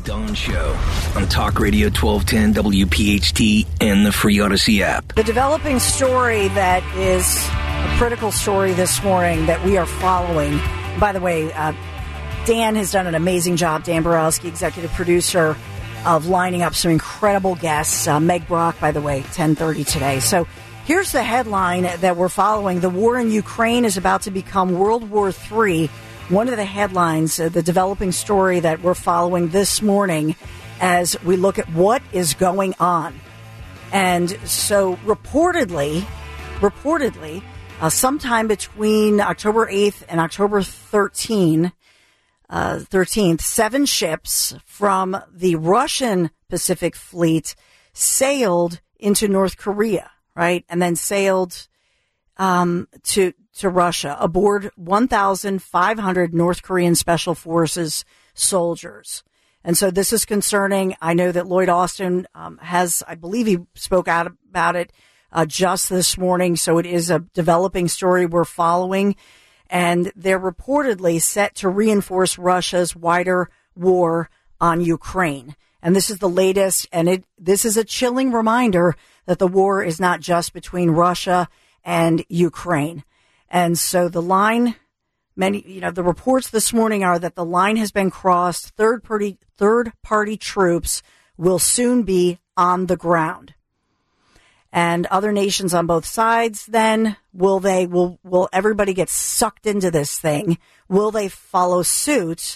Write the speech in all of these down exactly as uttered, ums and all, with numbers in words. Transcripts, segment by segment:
Dawn Show on Talk Radio twelve ten W P H T and the free Odyssey app. The developing story that is a critical story this morning that we are following. By the way, uh, Dan has done an amazing job, Dan Borowski, executive producer, of lining up some incredible guests. Uh, Meg Brock, by the way, ten thirty today. So here's the headline that we're following. The war in Ukraine is about to become World War Three. One of the headlines, uh, the developing story that we're following this morning as we look at what is going on. And so reportedly, reportedly, uh, sometime between October eighth and October thirteenth, uh, thirteenth, seven ships from the Russian Pacific Fleet sailed into North Korea, right? And then sailed um, to to Russia aboard one thousand five hundred North Korean Special Forces soldiers. And so this is concerning. I know that Lloyd Austin um, has, I believe he spoke out about it uh, just this morning. So it is a developing story we're following. And they're reportedly set to reinforce Russia's wider war on Ukraine. And this is the latest. And it this is a chilling reminder that the war is not just between Russia and Ukraine. And so the line, many, you know, the reports this morning are that the line has been crossed. Third party, third party troops will soon be on the ground. And other nations on both sides, then, will they, will, will everybody get sucked into this thing? Will they follow suit?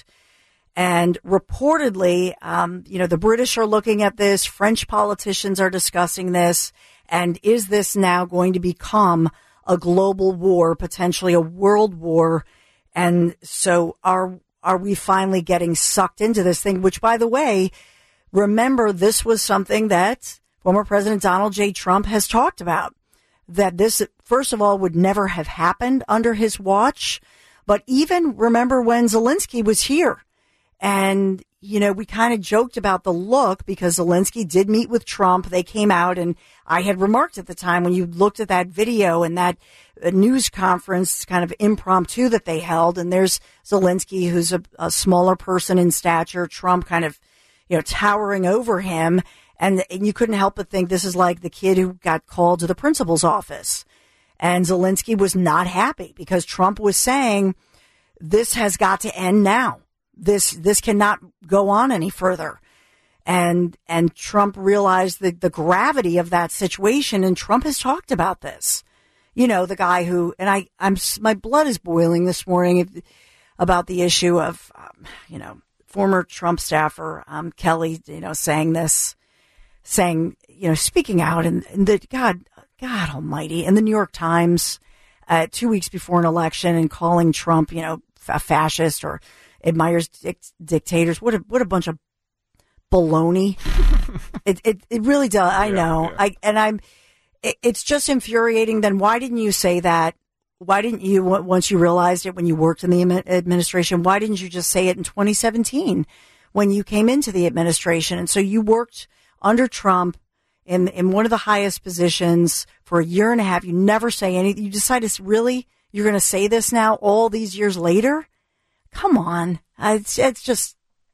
And reportedly, um, you know, the British are looking at this. French politicians are discussing this. And is this now going to become a global war, potentially a world war? And so are are we finally getting sucked into this thing? Which, by the way, remember, this was something that former President Donald J. Trump has talked about, that this, first of all, would never have happened under his watch. But even remember when Zelensky was here, and, you know, we kind of joked about the look because Zelensky did meet with Trump. They came out, and I had remarked at the time when you looked at that video and that news conference kind of impromptu that they held, and there's Zelensky, who's a, a smaller person in stature, Trump kind of, you know, towering over him. And, and you couldn't help but think this is like the kid who got called to the principal's office. And Zelensky was not happy because Trump was saying, this has got to end now. This, this cannot go on any further. And, and Trump realized the, the gravity of that situation. And Trump has talked about this. You know, the guy who, and I, I'm, my blood is boiling this morning about the issue of, um, you know, former Trump staffer, um, Kelly, you know, saying this, saying, you know, speaking out, and, and the, God, God almighty, in the New York Times, uh, two weeks before an election, and calling Trump, you know, a fascist or admires dic- dictators. What a, what a bunch of baloney. it, it, it really does. I know. Yeah, yeah. I, and I'm, it, it's just infuriating. Then why didn't you say that? Why didn't you, once you realized it when you worked in the administration, why didn't you just say it in twenty seventeen when you came into the administration? And so you worked under Trump in, in one of the highest positions for a year and a half. You never say anything. You decided, really, you're going to say this now all these years later? Come on. It's, it's just,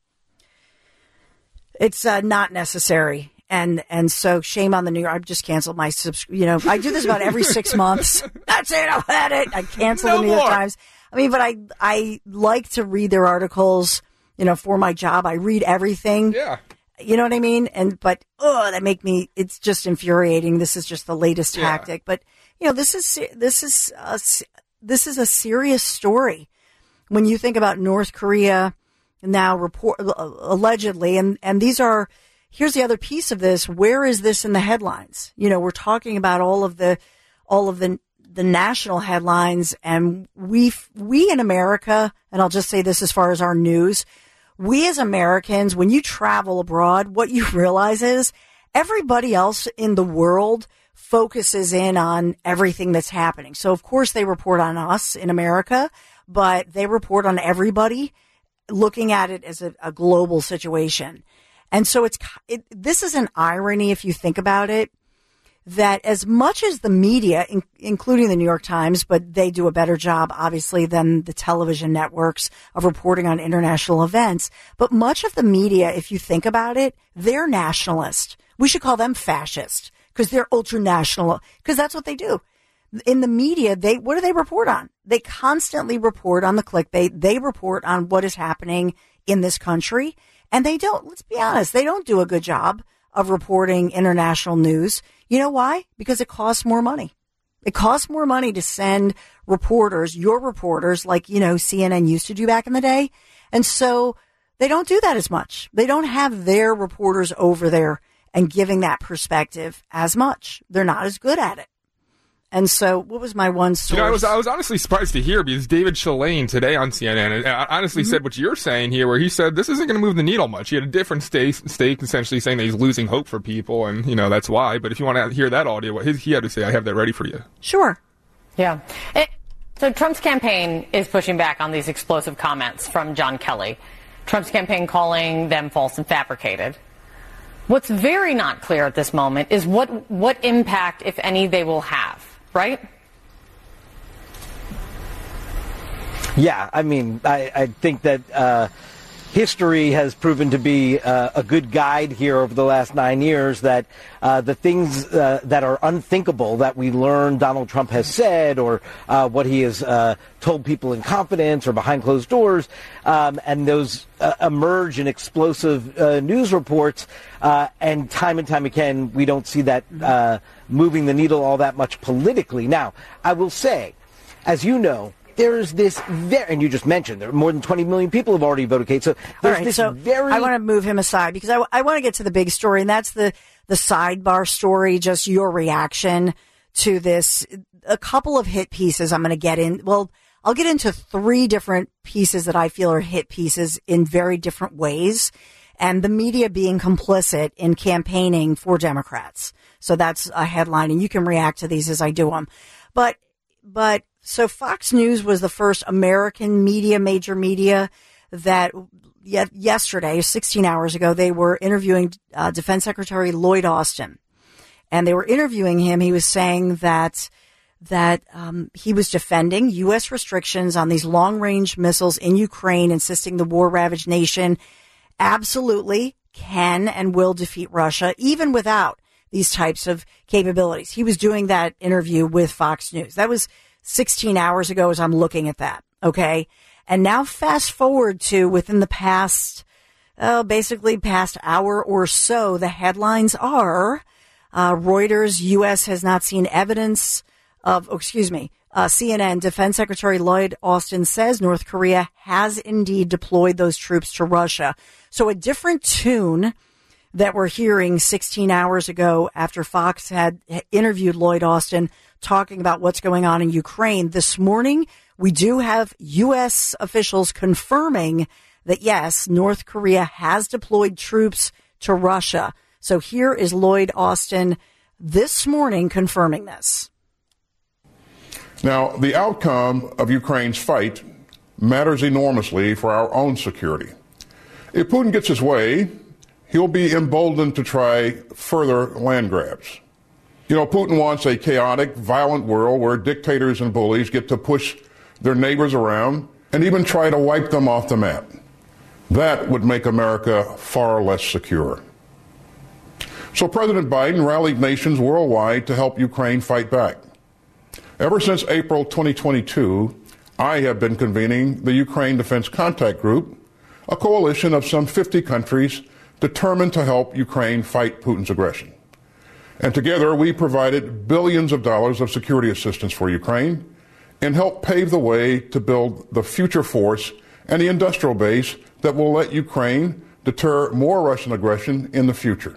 it's uh, not necessary. And, and so shame on the New York. I've just canceled my subscription. You know, I do this about every six months. That's it. I've had it. I cancel no the New more. York Times. I mean, but I, I like to read their articles, you know, for my job. I read everything. Yeah. You know what I mean? And, but, oh, that make me, it's just infuriating. This is just the latest yeah. tactic. But, you know, this is, this is, a, this is a serious story. When you think about North Korea now report, allegedly, and, and these are, here's the other piece of this. Where is this in the headlines? You know, we're talking about all of the, all of the, the national headlines, and we, we in America, and I'll just say this as far as our news, we as Americans, when you travel abroad, what you realize is everybody else in the world focuses in on everything that's happening. So of course they report on us in America, but they report on everybody, looking at it as a, a global situation. And so it's, it, this is an irony if you think about it. that as much as the media, in, including the New York Times, but they do a better job, obviously, than the television networks of reporting on international events. But much of the media, if you think about it, they're nationalist. We should call them fascist because they're ultra-national, because that's what they do. In the media, they what do they report on? They constantly report on the clickbait. They report on what is happening in this country. And they don't, let's be honest, they don't do a good job of reporting international news. You know why? Because it costs more money. It costs more money to send reporters, your reporters, like, you know, C N N used to do back in the day. And so they don't do that as much. They don't have their reporters over there and giving that perspective as much. They're not as good at it. And so, what was my one source? You know, I was I was honestly surprised to hear because David Chilane today on C N N honestly mm-hmm. said what you're saying here, where he said this isn't going to move the needle much. He had a different stake, stake essentially saying that he's losing hope for people, and you know that's why. But if you want to hear that audio, what he had to say, I have that ready for you. Sure. Yeah. It, so Trump's campaign is pushing back on these explosive comments from John Kelly. Trump's campaign calling them false and fabricated. What's very not clear at this moment is what what impact, if any, they will have. Right? Yeah, I mean, I, I think that uh, history has proven to be uh, a good guide here over the last nine years that uh, the things uh, that are unthinkable that we learn Donald Trump has said or uh, what he has uh, told people in confidence or behind closed doors, um, and those uh, emerge in explosive uh, news reports, uh, and time and time again, we don't see that uh, moving the needle all that much politically. Now, I will say, as you know, there's this very, and you just mentioned, there are more than twenty million people have already voted, Kate. So there's right, this so very... I want to move him aside because I, I want to get to the big story, and that's the, the sidebar story, just your reaction to this. A couple of hit pieces I'm going to get in. Well, I'll get into three different pieces that I feel are hit pieces in very different ways, and the media being complicit in campaigning for Democrats. So that's a headline, and you can react to these as I do them. But, but, so Fox News was the first American media, major media, that yesterday, sixteen hours ago, they were interviewing uh, Defense Secretary Lloyd Austin. And they were interviewing him. He was saying that that um, he was defending U S restrictions on these long-range missiles in Ukraine, insisting the war-ravaged nation absolutely can and will defeat Russia, even without these types of capabilities. He was doing that interview with Fox News. That was sixteen hours ago as I'm looking at that. Okay. And now fast forward to within the past, uh, basically past hour or so, the headlines are, uh, Reuters, U S has not seen evidence of, oh, excuse me, uh, C N N, Defense Secretary Lloyd Austin says North Korea has indeed deployed those troops to Russia. So a different tune that we're hearing sixteen hours ago after Fox had interviewed Lloyd Austin talking about what's going on in Ukraine. This morning, we do have U S officials confirming that, yes, North Korea has deployed troops to Russia. So here is Lloyd Austin this morning confirming this. Now, the outcome of Ukraine's fight matters enormously for our own security. If Putin gets his way, he'll be emboldened to try further land grabs. You know, Putin wants a chaotic, violent world where dictators and bullies get to push their neighbors around and even try to wipe them off the map. That would make America far less secure. So President Biden rallied nations worldwide to help Ukraine fight back. Ever since April twenty twenty-two, I have been convening the Ukraine Defense Contact Group, a coalition of some fifty countries determined to help Ukraine fight Putin's aggression. And together we provided billions of dollars of security assistance for Ukraine and helped pave the way to build the future force and the industrial base that will let Ukraine deter more Russian aggression in the future.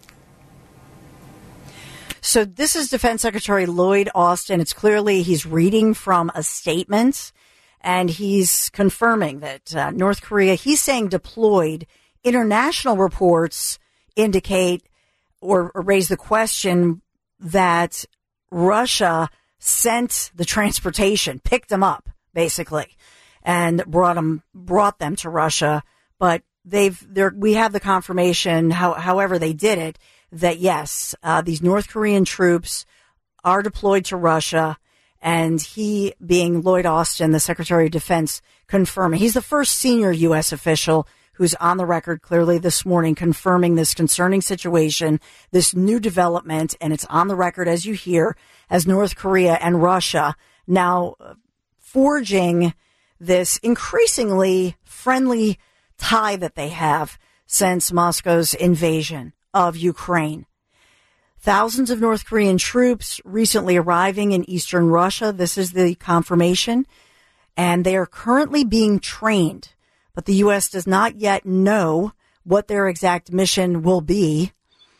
So this is Defense Secretary Lloyd Austin. It's clearly he's reading from a statement, and he's confirming that uh, North Korea, he's saying deployed. International reports indicate or, or raise the question that Russia sent the transportation, picked them up, basically, and brought them, brought them to Russia. But they've, they're, we have the confirmation, how, however they did it, that, yes, uh, these North Korean troops are deployed to Russia, and he, being Lloyd Austin, the Secretary of Defense, confirming. He's the first senior U S official who's on the record clearly this morning confirming this concerning situation, this new development, and it's on the record, as you hear, as North Korea and Russia now forging this increasingly friendly tie that they have since Moscow's invasion of Ukraine. Thousands of North Korean troops recently arriving in eastern Russia. This is the confirmation. And they are currently being trained. But the U S does not yet know what their exact mission will be.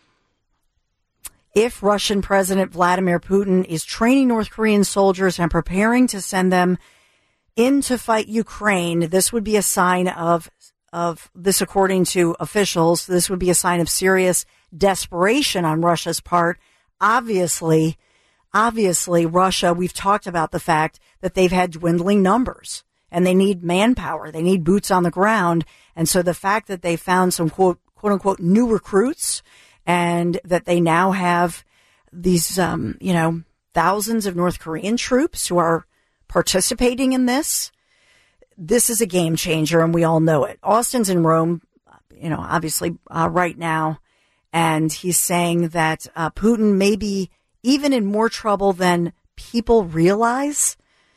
If Russian President Vladimir Putin is training North Korean soldiers and preparing to send them in to fight Ukraine, this would be a sign of, of this, according to officials, this would be a sign of serious desperation on Russia's part. Obviously, obviously, Russia, we've talked about the fact that they've had dwindling numbers and they need manpower. They need boots on the ground. And so the fact that they found some quote, quote unquote, new recruits and that they now have these, um, you know, thousands of North Korean troops who are participating in this, this is a game changer, and we all know it. Austin's in Rome, you know, obviously uh, right now, and he's saying that uh, Putin may be even in more trouble than people realize.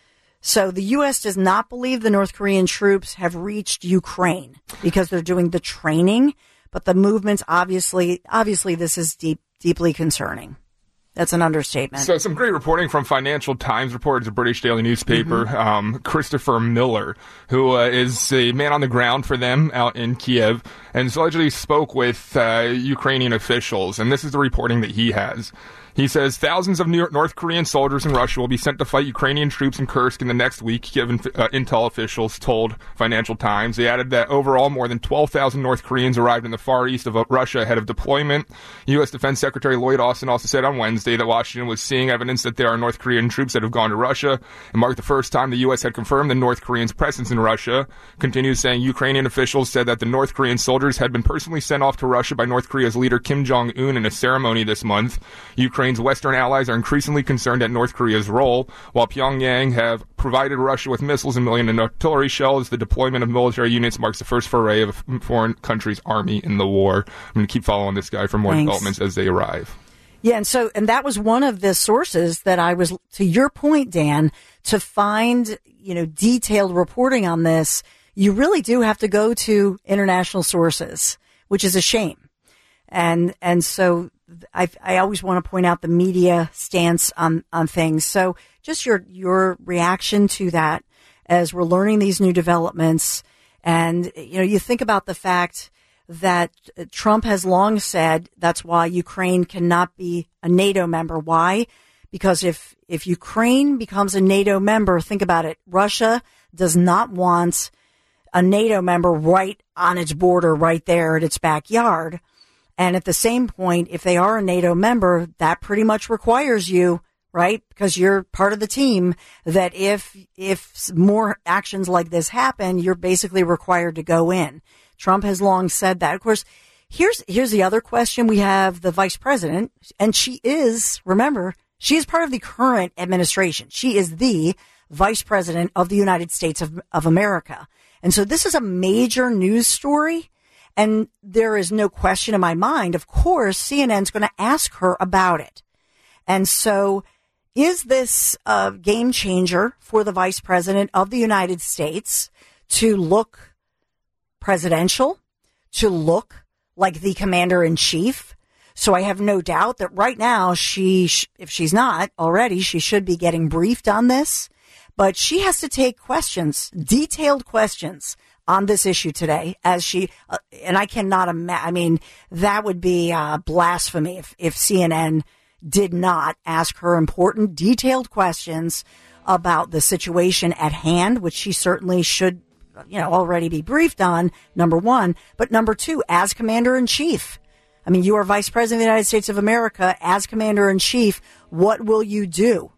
So the U S does not believe the North Korean troops have reached Ukraine because they're doing the training, but the movements, obviously, obviously this is deep, deeply concerning. That's an understatement. So some great reporting from Financial Times reporters, a British daily newspaper. Mm-hmm. Um, Christopher Miller, who uh, is a man on the ground for them out in Kiev, and allegedly spoke with uh, Ukrainian officials. And this is the reporting that he has. He says thousands of North Korean soldiers in Russia will be sent to fight Ukrainian troops in Kursk in the next week, given uh, intel officials told Financial Times. They added that overall more than twelve thousand North Koreans arrived in the far east of Russia ahead of deployment. U S. Defense Secretary Lloyd Austin also said on Wednesday that Washington was seeing evidence that there are North Korean troops that have gone to Russia, and marked the first time the U S had confirmed the North Koreans' presence in Russia. Continues saying Ukrainian officials said that the North Korean soldiers had been personally sent off to Russia by North Korea's leader Kim Jong-un in a ceremony this month. Ukraine Ukraine's Western allies are increasingly concerned at North Korea's role, while Pyongyang have provided Russia with missiles and million artillery shells. The deployment of military units marks the first foray of a foreign country's army in the war. I'm going to keep following this guy for more Thanks. developments as they arrive. Yeah, and so, and that was one of the sources that I was, to your point, Dan, to find, you know, detailed reporting on this, you really do have to go to international sources, which is a shame. And, and so I, I always want to point out the media stance on, on things. So just your, your reaction to that as we're learning these new developments. And, you know, you think about the fact that Trump has long said that's why Ukraine cannot be a NATO member. Why? Because if, if Ukraine becomes a NATO member, think about it. Russia does not want a NATO member right on its border, right there at its backyard. And at the same point, if they are a NATO member, that pretty much requires you, right? Because you're part of the team, that if, if more actions like this happen, you're basically required to go in. Trump has long said that. Of course, here's, here's the other question. We have the vice president, and she is, remember, she is part of the current administration. She is the vice president of the United States of, of America. And so this is a major news story. And there is no question in my mind, of course, C N N's going to ask her about it. And so is this a game changer for the vice president of the United States to look presidential, to look like the commander in chief? So I have no doubt that right now she, if she's not already, she should be getting briefed on this. But she has to take questions, detailed questions on this issue today, as she, uh, and I cannot imagine, I mean, that would be uh, blasphemy if, if C N N did not ask her important, detailed questions about the situation at hand, which she certainly should, you know, already be briefed on, number one. But number two, as commander in chief, I mean, you are vice president of the United States of America. As commander in chief, what will you do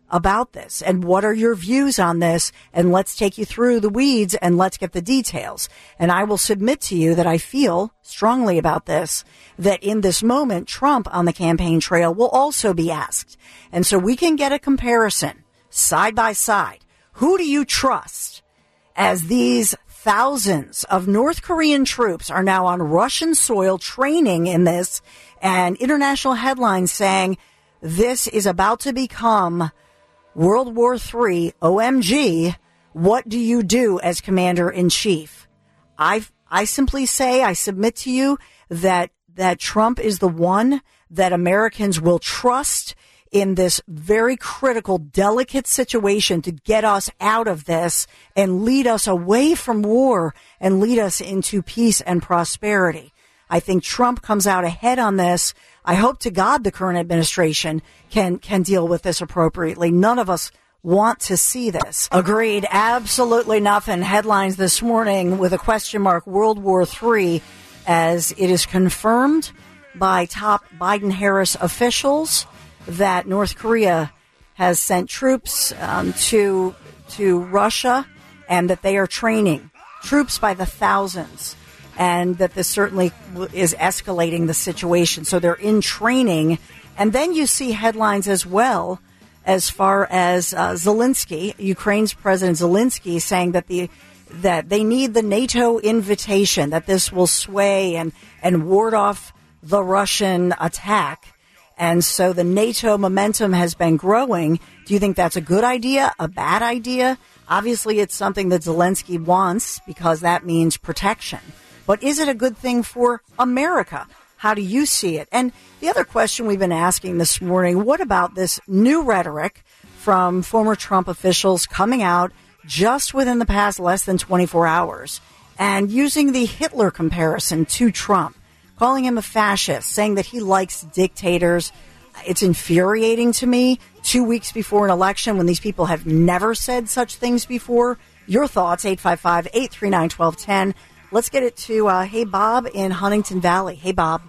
about this? And what are your views on this? And let's take you through the weeds and let's get the details. And I will submit to you that I feel strongly about this, that in this moment, Trump on the campaign trail will also be asked. And so we can get a comparison side by side. Who do you trust as these thousands of North Korean troops are now on Russian soil training in this, and international headlines saying this is about to become World War Three, O M G, what do you do as commander-in-chief? I I simply say, I submit to you that that Trump is the one that Americans will trust in this very critical, delicate situation to get us out of this and lead us away from war and lead us into peace and prosperity. I think Trump comes out ahead on this. I hope to God the current administration can can deal with this appropriately. None of us want to see this. Agreed. Absolutely nothing. Headlines this morning with a question mark, World War Three, as it is confirmed by top Biden-Harris officials that North Korea has sent troops um, to to Russia and that they are training troops by the thousands, and that this certainly is escalating the situation. So they're in training. And then you see headlines as well as far as uh, Zelensky, Ukraine's President Zelensky, saying that the that they need the NATO invitation, that this will sway and, and ward off the Russian attack. And so the NATO momentum has been growing. Do you think that's a good idea, a bad idea? Obviously, it's something that Zelensky wants because that means protection. But is it a good thing for America? How do you see it? And the other question we've been asking this morning, what about this new rhetoric from former Trump officials coming out just within the past less than twenty-four hours and using the Hitler comparison to Trump, calling him a fascist, saying that he likes dictators? It's infuriating to me two weeks before an election when these people have never said such things before. Your thoughts, eight five five, eight three nine, one two one zero. Let's get it to, uh, hey, Bob in Huntington Valley. Hey, Bob.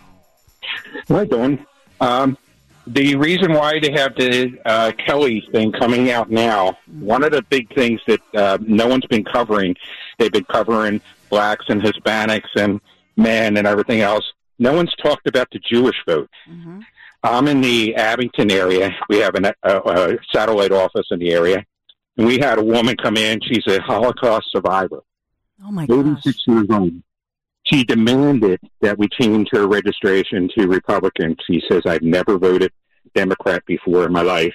Hi, Dawn. Um, the reason why they have the uh, Kelly thing coming out now, one of the big things that uh, no one's been covering, they've been covering blacks and Hispanics and men and everything else. No one's talked about the Jewish vote. Mm-hmm. I'm in the Abington area. We have an, a, a satellite office in the area. And we had a woman come in. She's a Holocaust survivor. Oh, my gosh. eighty-six years old. She demanded that we change her registration to Republican. She says, I've never voted Democrat before in my life.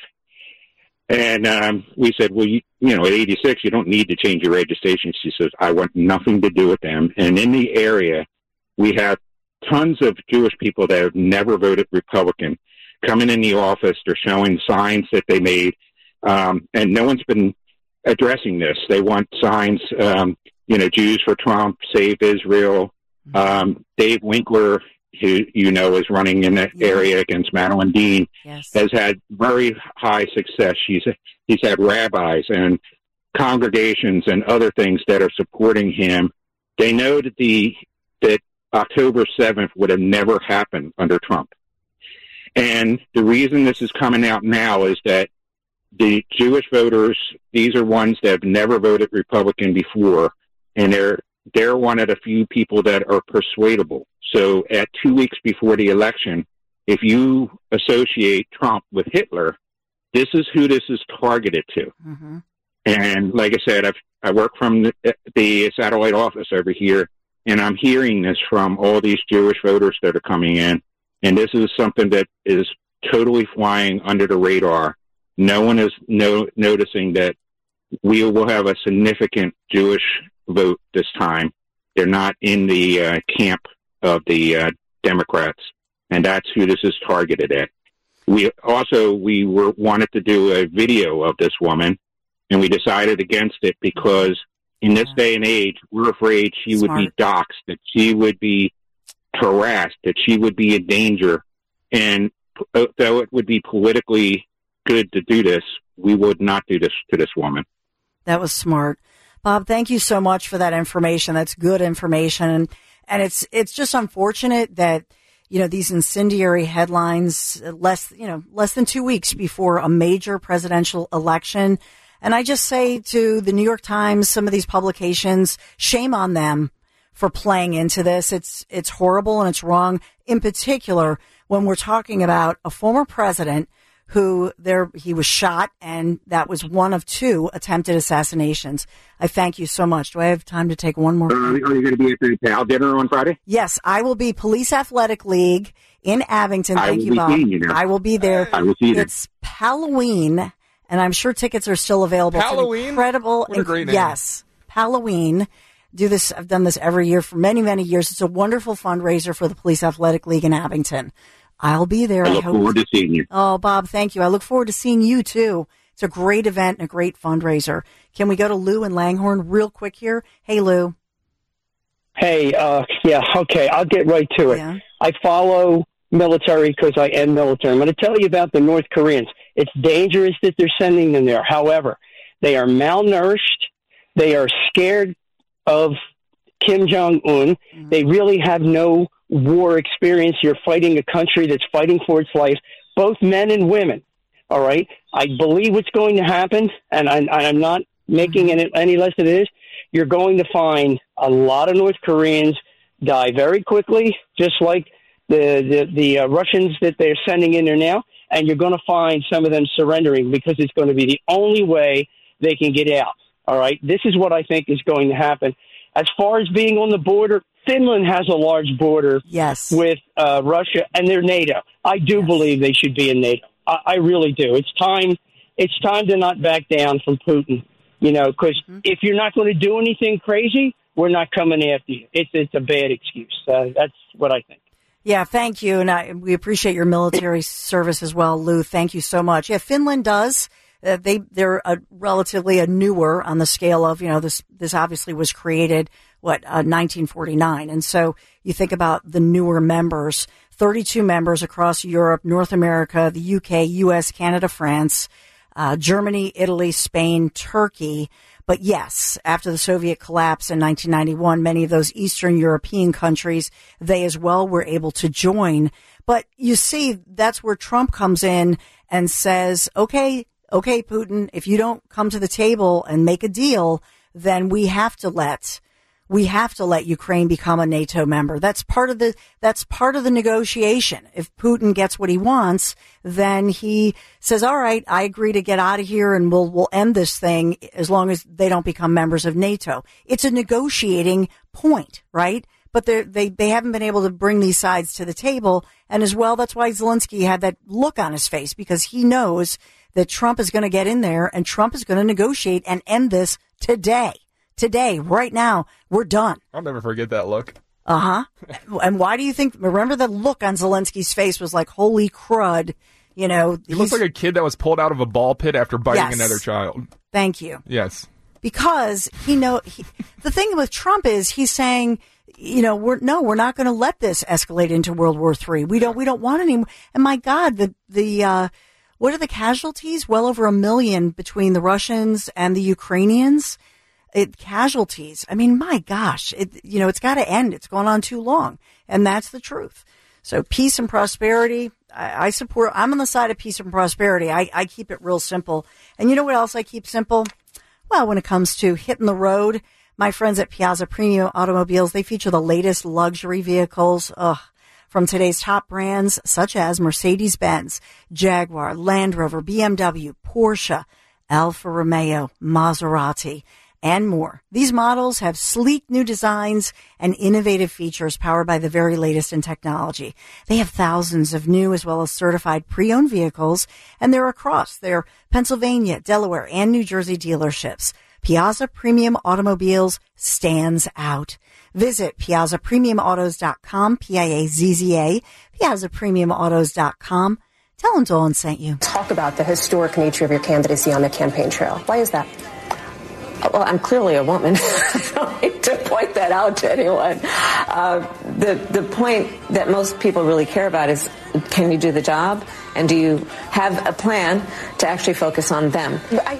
And um, we said, well, you, you know, at eighty-six, you don't need to change your registration. She says, I want nothing to do with them. And in the area, we have tons of Jewish people that have never voted Republican coming in the office. They're showing signs that they made. Um, and no one's been addressing this. They want signs, um, you know, Jews for Trump, Save Israel. Um, Dave Winkler, who you know is running in that yes. area against Madeline Dean, yes. has had very high success. She's he's had rabbis and congregations and other things that are supporting him. They know that the that October seventh would have never happened under Trump. And the reason this is coming out now is that the Jewish voters, these are ones that have never voted Republican before, and they're they're one of the few people that are persuadable. So at two weeks before the election, if you associate Trump with Hitler, this is who this is targeted to. Mm-hmm. And like I said, I've, I work from the, the satellite office over here, and I'm hearing this from all these Jewish voters that are coming in. And this is something that is totally flying under the radar. No one is no, noticing that we will have a significant Jewish vote this time. They're not in the uh, camp of the uh, Democrats, and that's who this is targeted at. We also, we were wanted to do a video of this woman, and we decided against it because in this day and age, we're afraid she Smart. would be doxxed, that she would be harassed, that she would be in danger. And though it would be politically good to do this, we would not do this to this woman. That was smart. Bob, thank you so much for that information. That's good information. And, and it's, it's just unfortunate that you know, these incendiary headlines less, you know, less than two weeks before a major presidential election. And I just say to the New York Times, some of these publications, shame on them for playing into this. It's, it's horrible and it's wrong. In particular, when we're talking about a former president who there, he was shot, and that was one of two attempted assassinations. I thank you so much. Do I have time to take one more? Uh, are you going to be at the Pal dinner on Friday? Yes, I will be Police Athletic League in Abington. I Thank will you, be Bob. seeing you now. I will be there. I will see you. It's Halloween, and I'm sure tickets are still available. Halloween? Incredible. What a great name. Yes, Halloween. Do this. I've done this every year for many, many years. It's a wonderful fundraiser for the Police Athletic League in Abington. I'll be there. I look I hope. forward to seeing you. Oh, Bob, thank you. I look forward to seeing you, too. It's a great event and a great fundraiser. Can we go to Lou and Langhorne real quick here? Hey, Lou. Hey, uh, yeah, okay, I'll get right to it. Yeah. I follow military because I am military. I'm going to tell you about the North Koreans. It's dangerous that they're sending them there. However, they are malnourished. They are scared of Kim Jong-un. Mm-hmm. They really have no war experience. You're fighting a country that's fighting for its life, both men and women. All right. I believe what's going to happen, and I'm, I'm not making it any less than it is. You're going to find a lot of North Koreans die very quickly, just like the the, the uh, Russians that they're sending in there now. And you're going to find some of them surrendering because it's going to be the only way they can get out. All right. This is what I think is going to happen. As far as being on the border, Finland has a large border yes. with uh, Russia, and they're NATO. I do yes. believe they should be in NATO. I, I really do. It's time. It's time to not back down from Putin. You know, because mm-hmm. if you're not going to do anything crazy, we're not coming after you. It's it's a bad excuse. Uh, that's what I think. Yeah, thank you, and I, we appreciate your military service as well, Lou. Thank you so much. Yeah, Finland does. Uh, they they're a, relatively a newer on the scale of, you know, this this obviously was created what uh, nineteen forty-nine, and so you think about the newer members, thirty-two members across Europe, North America, the U K, U S, Canada, France, uh, Germany, Italy, Spain, Turkey. But yes, after the Soviet collapse in nineteen ninety-one, many of those Eastern European countries, they as well were able to join. But you see, that's where Trump comes in and says, okay, okay, Putin, if you don't come to the table and make a deal, then we have to let, we have to let Ukraine become a NATO member. That's part of the, that's part of the negotiation. If Putin gets what he wants, then he says, all right, I agree to get out of here and we'll, we'll end this thing as long as they don't become members of NATO. It's a negotiating point, right? But they they haven't been able to bring these sides to the table. And as well, that's why Zelensky had that look on his face, because he knows that Trump is going to get in there and Trump is going to negotiate and end this today. Today, right now, we're done. I'll never forget that look. Uh-huh. And why do you think, remember the look on Zelensky's face was like, holy crud, you know. He looks like a kid that was pulled out of a ball pit after biting yes. another child. Thank you. Yes. Because he know, he, the thing with Trump is he's saying, you know, we're, no, we're not going to let this escalate into World War Three. We don't, we don't want any. And my God, the, the, uh, what are the casualties? Well over a million between the Russians and the Ukrainians. It, casualties. I mean, my gosh, it, you know, it's got to end. It's gone on too long. And that's the truth. So peace and prosperity. I, I support, I'm on the side of peace and prosperity. I, I keep it real simple. And you know what else I keep simple? Well, when it comes to hitting the road, my friends at Piazza Premium Automobiles, they feature the latest luxury vehicles. Ugh. From today's top brands such as Mercedes-Benz, Jaguar, Land Rover, B M W, Porsche, Alfa Romeo, Maserati, and more. These models have sleek new designs and innovative features powered by the very latest in technology. They have thousands of new as well as certified pre-owned vehicles, and they're across their Pennsylvania, Delaware, and New Jersey dealerships. Piazza Premium Automobiles stands out. Visit piazza premium autos dot com, P I A Z Z A, piazza premium autos dot com. Tell them Dolan sent you. Talk about the historic nature of your candidacy on the campaign trail. Why is that? Well, I'm clearly a woman. I don't need to point that out to anyone. Uh, the the point that most people really care about is, can you do the job? And do you have a plan to actually focus on them? I,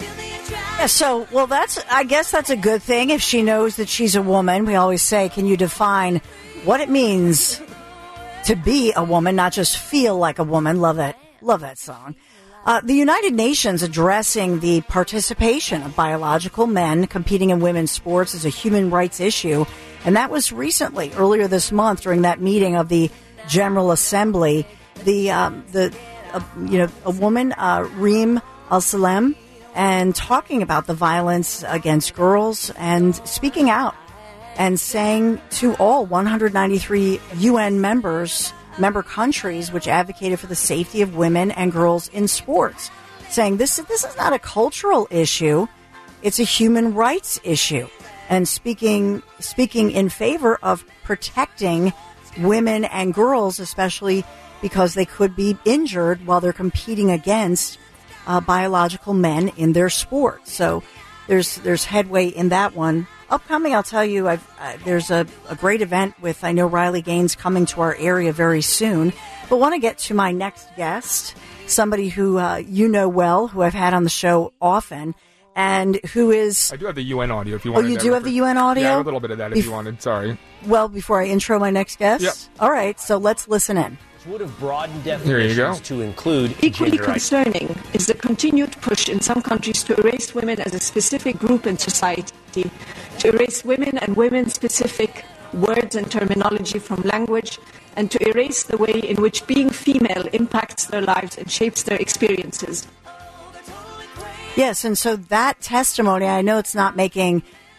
Yeah, so, well, that's, I guess that's a good thing if she knows that she's a woman. We always say, can you define what it means to be a woman, not just feel like a woman. Love that. Love that song. Uh, the United Nations addressing the participation of biological men competing in women's sports as a human rights issue. And that was recently, earlier this month, during that meeting of the General Assembly. The, um, the uh, you know, a woman, uh, Reem Al-Salem, and talking about the violence against girls and speaking out and saying to all one hundred ninety-three U N members, member countries, which advocated for the safety of women and girls in sports, saying this, this is not a cultural issue, it's a human rights issue. And speaking, speaking in favor of protecting women and girls, especially because they could be injured while they're competing against uh, biological men in their sport. So there's there's headway in that one. Upcoming, I'll tell you, I've, uh, there's a, a great event with, I know, Riley Gaines coming to our area very soon. But want to get to my next guest, somebody who uh, you know well, who I've had on the show often, and who is... I do have the U N audio if you Oh, want. you do have the U N audio? Yeah, a little bit of that if Bef- you wanted. Sorry. Well, before I intro my next guest? Yep. All right, so let's listen in. Would have broadened Here you go. definitions to include Equally gender concerning is the continued push in some countries to erase women as a specific group in society, to erase women and women-specific words and terminology from language, and to erase the way in which being female impacts their lives and shapes their experiences. Yes, and so that testimony, I know it's not making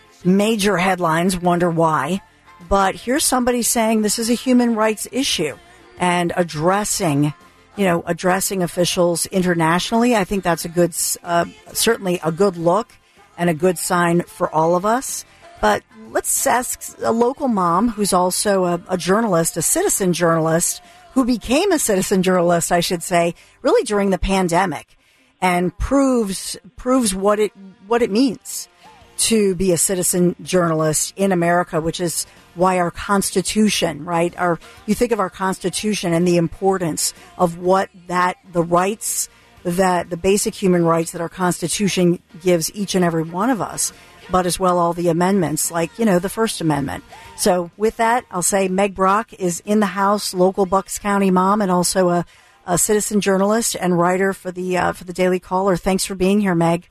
major headlines, wonder why, but here's somebody saying this is a human rights issue and addressing, you know, addressing officials internationally. I think that's a good, uh, certainly a good look and a good sign for all of us. But let's ask a local mom who's also a, a journalist, a citizen journalist, who became a citizen journalist, I should say, really during the pandemic, and proves proves what it what it means to be a citizen journalist in America, which is why our Constitution, right? Our you think of our Constitution and the importance of what that the rights that the basic human rights that our Constitution gives each and every one of us, but as well all the amendments, like, you know, the First Amendment. So with that, I'll say Meg Brock is in the house, local Bucks County mom, and also a, a citizen journalist and writer for the uh, for the Daily Caller. Thanks for being here, Meg.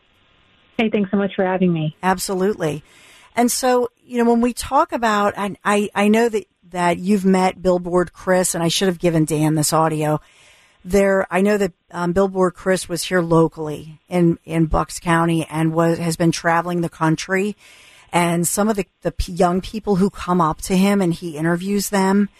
Hey, thanks so much for having me. Absolutely. And so, you know, when we talk about, and I, I know that, that you've met Billboard Chris, and I should have given Dan this audio. There, I know that um, Billboard Chris was here locally in, in Bucks County and was has been traveling the country. And some of the, the young people who come up to him and he interviews them,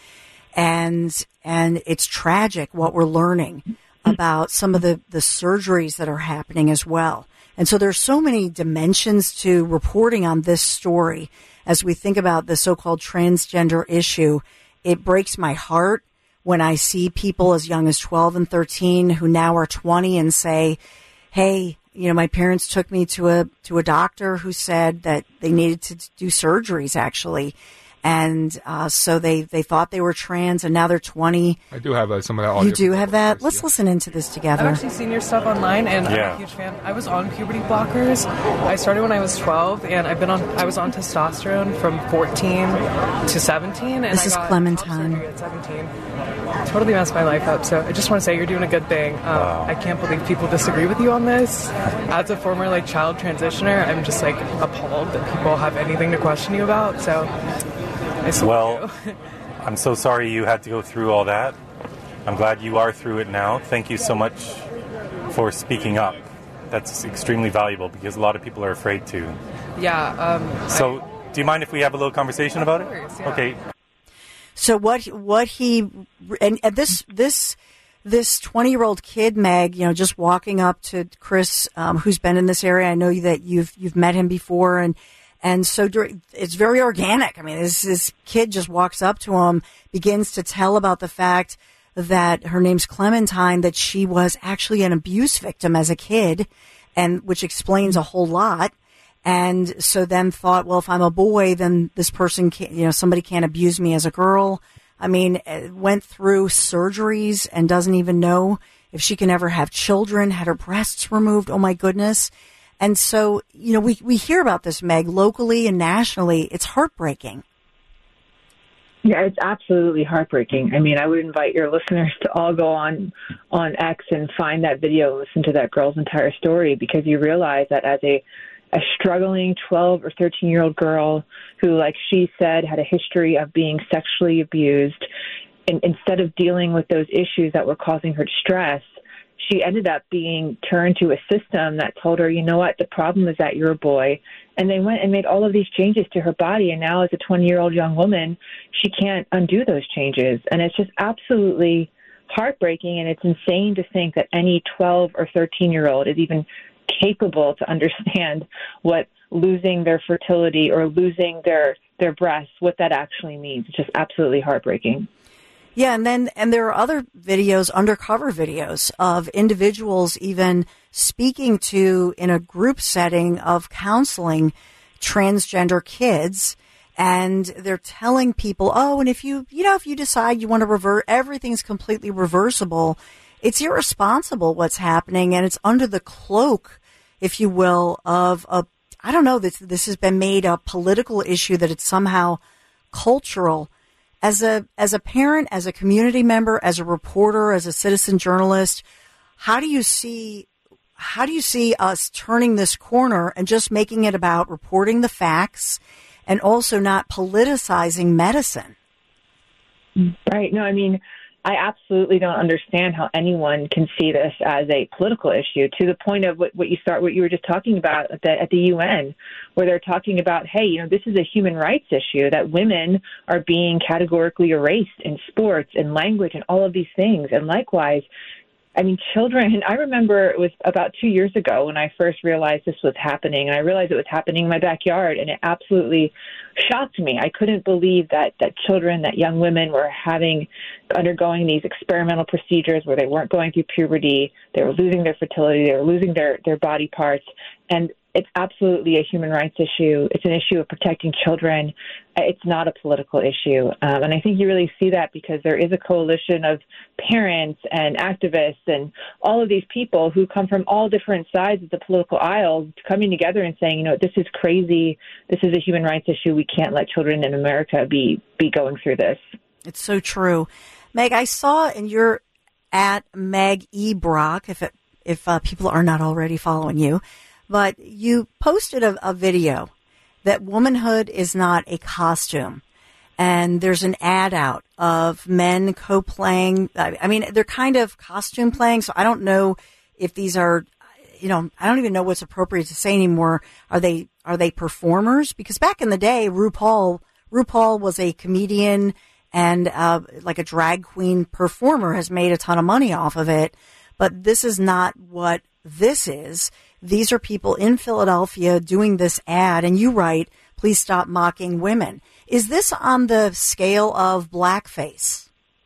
and and it's tragic what we're learning about some of the, the surgeries that are happening as well. And so there's so many dimensions to reporting on this story as we think about the so-called transgender issue. It breaks my heart when I see people as young as twelve and thirteen who now are twenty and say, hey, you know, my parents took me to a to a doctor who said that they needed to do surgeries, actually. And uh, so they, they thought they were trans, and now they're twenty. I do have uh, some of that audio. You do have that? Let's listen into this together. I've actually seen your stuff online, and yeah. I'm a huge fan. I was on puberty blockers. I started when I was twelve, and I've been on. I was on testosterone from fourteen to seventeen. And this I is got Clementine. at seventeen. Totally messed my life up. So I just want to say you're doing a good thing. Um, wow. I can't believe people disagree with you on this. As a former like child transitioner, I'm just like appalled that people have anything to question you about. So. Well, I'm so sorry you had to go through all that. I'm glad you are through it now. Thank you so much for speaking up. That's extremely valuable because a lot of people are afraid to. Yeah. Um, so, I, do you mind if we have a little conversation about it? Course, yeah. Okay. So what what he and, and this this this twenty-year-old kid, Meg, you know, just walking up to Chris, um, who's been in this area. I know that you've you've met him before, and. And so it's very organic. I mean, this, this kid just walks up to him, begins to tell about the fact that her name's Clementine, that she was actually an abuse victim as a kid, and which explains a whole lot. And so then thought, well, if I'm a boy, then this person can't, you know, somebody can't abuse me as a girl. I mean, went through surgeries and doesn't even know if she can ever have children, had her breasts removed. Oh my goodness. And so, you know, we, we hear about this, Meg, locally and nationally. It's heartbreaking. Yeah, it's absolutely heartbreaking. I mean, I would invite your listeners to all go on on X and find that video, listen to that girl's entire story, because you realize that as a a struggling twelve or thirteen-year-old girl who, like she said, had a history of being sexually abused, and instead of dealing with those issues that were causing her distress, she ended up being turned to a system that told her, you know what, the problem is that you're a boy. And they went and made all of these changes to her body. And now as a twenty-year-old young woman, she can't undo those changes. And it's just absolutely heartbreaking. And it's insane to think that any twelve or thirteen-year-old is even capable to understand what losing their fertility or losing their, their breasts, what that actually means. It's just absolutely heartbreaking. Yeah, and then and there are other videos, undercover videos of individuals even speaking to, in a group setting of counseling, transgender kids, and they're telling people, oh, and if you, you know, if you decide you want to revert, everything's completely reversible. It's irresponsible what's happening, and it's under the cloak, if you will, of a, I don't know, this this has been made a political issue, that it's somehow cultural. As a as a parent, as a community member, as a reporter, as a citizen journalist, how do you see how do you see us turning this corner and just making it about reporting the facts and also not politicizing medicine? Right. No, I mean, I absolutely don't understand how anyone can see this as a political issue, to the point of what, what you start, what you were just talking about at the, at the U N, where they're talking about, hey, you know, this is a human rights issue, that women are being categorically erased in sports and language and all of these things. And likewise, I mean, children, I remember it was about two years ago when I first realized this was happening, and I realized it was happening in my backyard, and it absolutely shocked me. I couldn't believe that, that children, that young women were having, undergoing these experimental procedures where they weren't going through puberty, they were losing their fertility, they were losing their, their body parts, and it's absolutely a human rights issue. It's an issue of protecting children. It's not a political issue. Um, and I think you really see that because there is a coalition of parents and activists and all of these people who come from all different sides of the political aisle coming together and saying, you know, this is crazy. This is a human rights issue. We can't let children in America be, be going through this. It's so true. Meg, I saw, and you're at Meg E. Brock, if, it, if uh, people are not already following you, but you posted a, a video that womanhood is not a costume. And there's an ad out of men co-playing. I mean, they're kind of costume playing, so I don't know if these are, you know, I don't even know what's appropriate to say anymore. Are they are they performers? Because back in the day, RuPaul RuPaul was a comedian and uh, like a drag queen performer, has made a ton of money off of it. But this is not what this is. These are people in Philadelphia doing this ad, and you write, please stop mocking women. Is this on the scale of blackface?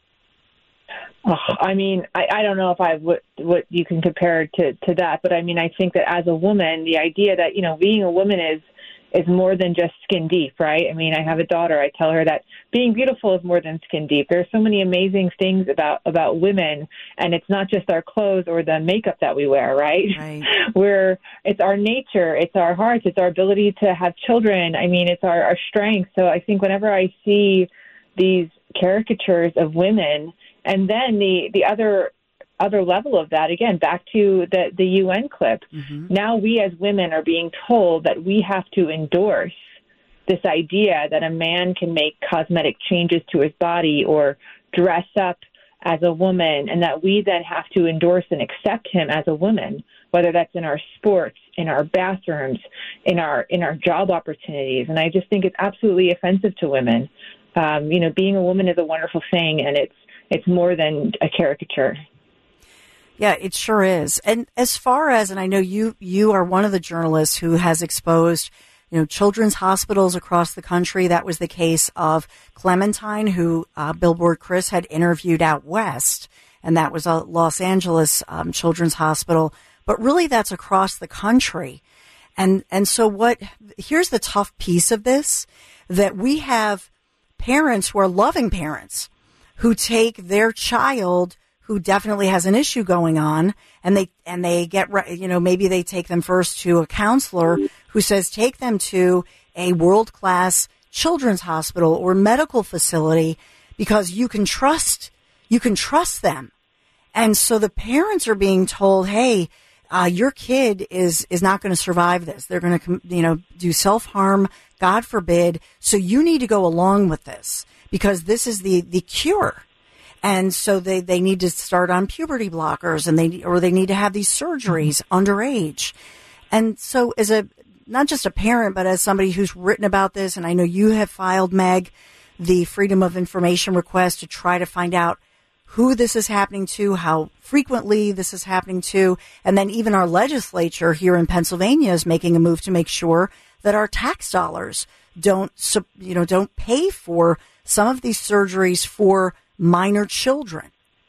Oh, I mean, I, I don't know if I what what you can compare to, to that, but I mean, I think that as a woman, the idea that, you know, being a woman is is more than just skin deep, right? I mean, I have a daughter. I tell her that being beautiful is more than skin deep. There are so many amazing things about, about women, and it's not just our clothes or the makeup that we wear, right? Right. We're, it's our nature, it's our hearts, it's our ability to have children. I mean, it's our, our strength. So I think whenever I see these caricatures of women, and then the, the other other level of that, again, back to the, the U N clip, mm-hmm. Now we as women are being told that we have to endorse this idea that a man can make cosmetic changes to his body or dress up as a woman, and that we then have to endorse and accept him as a woman, whether that's in our sports, in our bathrooms, in our in our job opportunities. And I just think it's absolutely offensive to women. Um, you know, being a woman is a wonderful thing, and it's it's more than a caricature. Yeah, it sure is. And as far as, and I know you, you are one of the journalists who has exposed, you know, children's hospitals across the country. That was the case of Clementine, who uh, Billboard Chris had interviewed out west, and that was a Los Angeles um, children's hospital. But really, that's across the country. And and so what? Here's the tough piece of this: that we have parents who are loving parents who take their child who definitely has an issue going on, and they and they get, you know, maybe they take them first to a counselor who says take them to a world-class children's hospital or medical facility because you can trust, you can trust them. And so the parents are being told, hey, uh, your kid is, is not going to survive this. They're going to, you know, do self-harm, God forbid. So you need to go along with this because this is the, the cure. And so they, they need to start on puberty blockers and they, or they need to have these surgeries mm-hmm. underage. And so as a, not just a parent, but as somebody who's written about this, and I know you have filed, Meg, the Freedom of Information request to try to find out who this is happening to, how frequently this is happening to, and then even our legislature here in Pennsylvania is making a move to make sure that our tax dollars don't, you know, don't pay for some of these surgeries for minor children.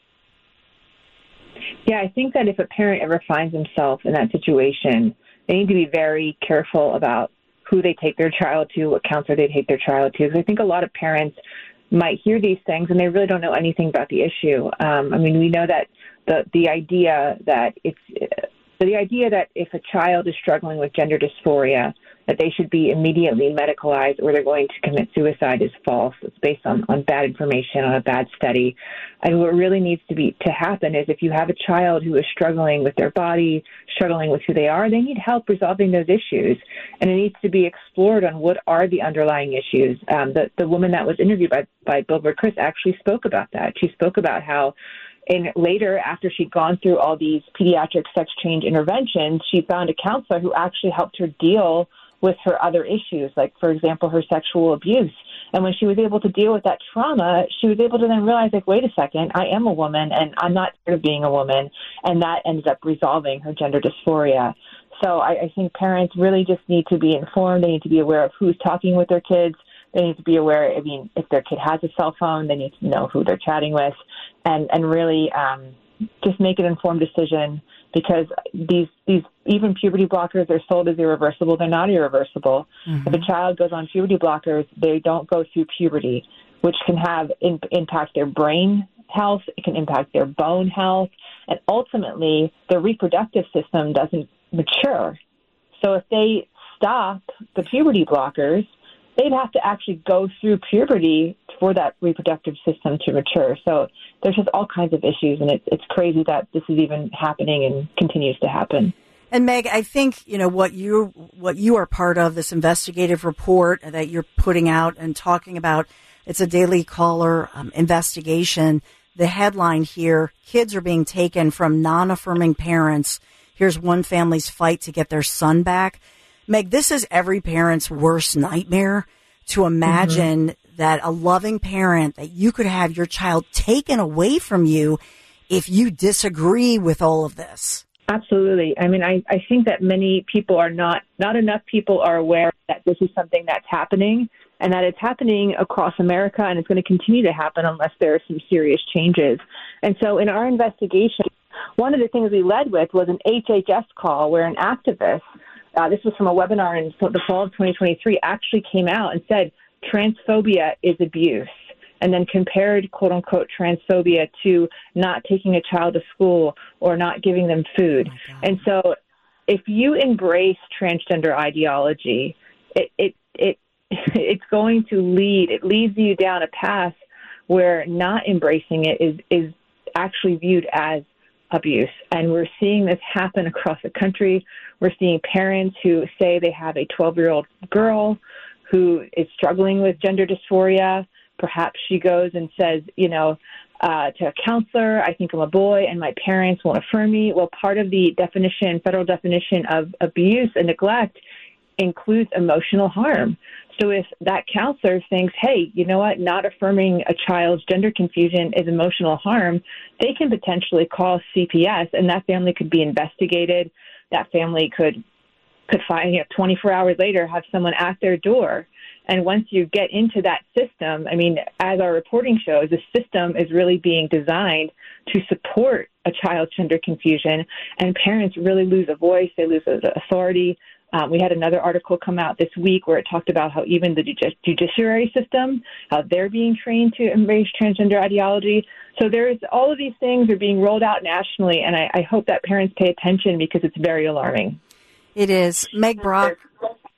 Yeah, I think that if a parent ever finds himself in that situation, they need to be very careful about who they take their child to, what counselor they take their child to. Because I think a lot of parents might hear these things and they really don't know anything about the issue. Um, I mean, we know that the the idea that it's uh, the idea that if a child is struggling with gender dysphoria, that they should be immediately medicalized or they're going to commit suicide is false. It's based on, on bad information, on a bad study. And what really needs to be to happen is if you have a child who is struggling with their body, struggling with who they are, they need help resolving those issues. And it needs to be explored on what are the underlying issues. Um, the, the woman that was interviewed by, by Billboard Chris actually spoke about that. She spoke about how And later, after she'd gone through all these pediatric sex change interventions, she found a counselor who actually helped her deal with her other issues, like, for example, her sexual abuse. And when she was able to deal with that trauma, she was able to then realize, like, wait a second, I am a woman, and I'm not scared of being a woman. And that ended up resolving her gender dysphoria. So I, I think parents really just need to be informed. They need to be aware of who's talking with their kids. They need to be aware, I mean, if their kid has a cell phone, they need to know who they're chatting with, and, and really um, just make an informed decision, because these, these even puberty blockers are sold as irreversible. They're not irreversible. Mm-hmm. If a child goes on puberty blockers, they don't go through puberty, which can have in, impact their brain health. It can impact their bone health, and ultimately their reproductive system doesn't mature. So if they stop the puberty blockers, they'd have to actually go through puberty for that reproductive system to mature. So there's just all kinds of issues, and it, it's crazy that this is even happening and continues to happen. And Meg, I think, you know, what you what you are part of, this investigative report that you're putting out and talking about, it's a Daily Caller um, investigation. The headline here, kids are being taken from non-affirming parents. Here's one family's fight to get their son back. Meg, this is every parent's worst nightmare, to imagine mm-hmm. that a loving parent, that you could have your child taken away from you if you disagree with all of this. Absolutely. I mean, I, I think that many people are not, not enough people are aware that this is something that's happening, and that it's happening across America, and it's going to continue to happen unless there are some serious changes. And so in our investigation, one of the things we led with was an H H S call where an activist, Uh, this was from a webinar in the fall of twenty twenty-three, actually came out and said transphobia is abuse, and then compared, quote unquote, transphobia to not taking a child to school or not giving them food. Oh, and so if you embrace transgender ideology, it, it, it, it's going to lead, it leads you down a path where not embracing it is, is actually viewed as abuse. And we're seeing this happen across the country. We're seeing parents who say they have a twelve-year-old girl who is struggling with gender dysphoria. Perhaps she goes and says, you know, uh, to a counselor, I think I'm a boy and my parents won't affirm me. Well, part of the definition, federal definition of abuse and neglect includes emotional harm. So if that counselor thinks, hey, you know what, not affirming a child's gender confusion is emotional harm, they can potentially call C P S, and that family could be investigated. That family could could find, you know, twenty-four hours later, have someone at their door. And once you get into that system, I mean, as our reporting shows, the system is really being designed to support a child's gender confusion, and parents really lose a voice, they lose authority. Um, we had another article come out this week where it talked about how even the judici- judiciary system, how they're being trained to embrace transgender ideology. So there's all of these things are being rolled out nationally, and I, I hope that parents pay attention because it's very alarming. It is. Meg Brock,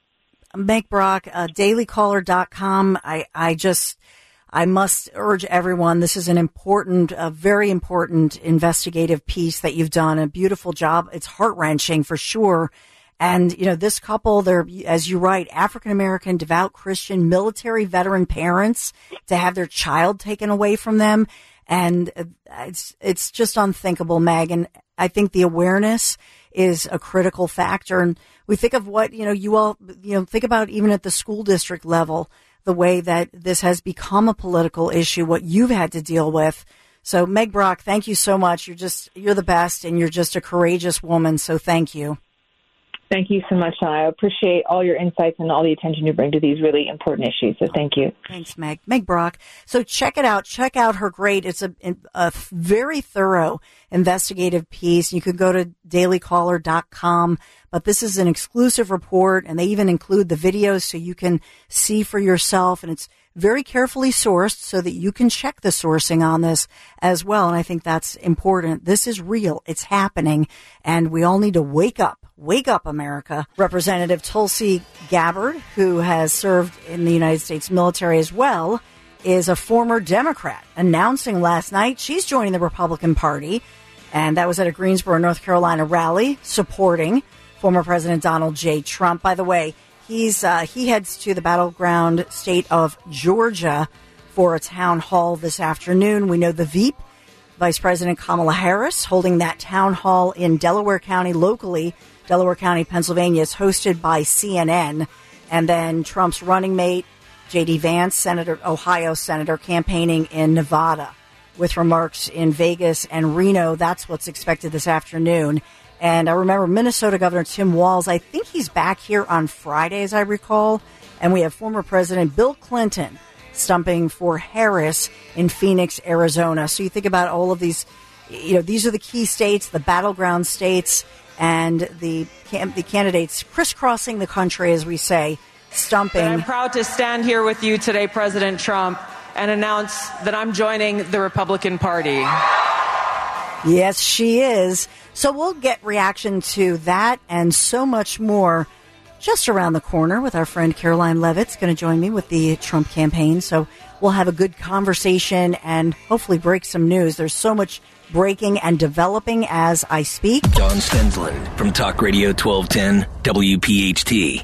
Meg Brock, uh, daily caller dot com. I, I just, I must urge everyone, this is an important, a very important investigative piece that you've done. A beautiful job. It's heart-wrenching for sure. And, you know, this couple, they're, as you write, African-American, devout Christian, military veteran parents to have their child taken away from them. And it's, it's just unthinkable, Meg. And I think the awareness is a critical factor. And we think of what, you know, you all, you know, think about even at the school district level, the way that this has become a political issue, what you've had to deal with. So Meg Brock, thank you so much. You're just, you're the best, and you're just a courageous woman. So thank you. Thank you so much, Sean. I appreciate all your insights and all the attention you bring to these really important issues. So thank you. Thanks, Meg. Meg Brock. So check it out. Check out her great, it's a, a very thorough investigative piece. You could go to daily caller dot com, but this is an exclusive report, and they even include the videos so you can see for yourself. And it's very carefully sourced so that you can check the sourcing on this as well. And I think that's important. This is real. It's happening. And we all need to wake up. Wake up, America. Representative Tulsi Gabbard, who has served in the United States military as well, is a former Democrat, announcing last night she's joining the Republican Party. And that was at a Greensboro, North Carolina rally supporting former President Donald J. Trump. By the way, He's uh, he heads to the battleground state of Georgia for a town hall this afternoon. We know the V P, Vice President Kamala Harris, holding that town hall in Delaware County locally. Delaware County, Pennsylvania, is hosted by C N N. And then Trump's running mate, J D. Vance, Senator, Ohio Senator, campaigning in Nevada with remarks in Vegas and Reno. That's what's expected this afternoon. And I remember Minnesota Governor Tim Walz, I think he's back here on Friday, as I recall. And we have former President Bill Clinton stumping for Harris in Phoenix, Arizona. So you think about all of these, you know, these are the key states, the battleground states, and the the candidates crisscrossing the country, as we say, stumping. And I'm proud to stand here with you today, President Trump, and announce that I'm joining the Republican Party. Yes, she is. So we'll get reaction to that and so much more just around the corner with our friend Caroline Levitt's going to join me with the Trump campaign. So we'll have a good conversation and hopefully break some news. There's so much breaking and developing as I speak. Don Stensland from Talk Radio twelve ten W P H T.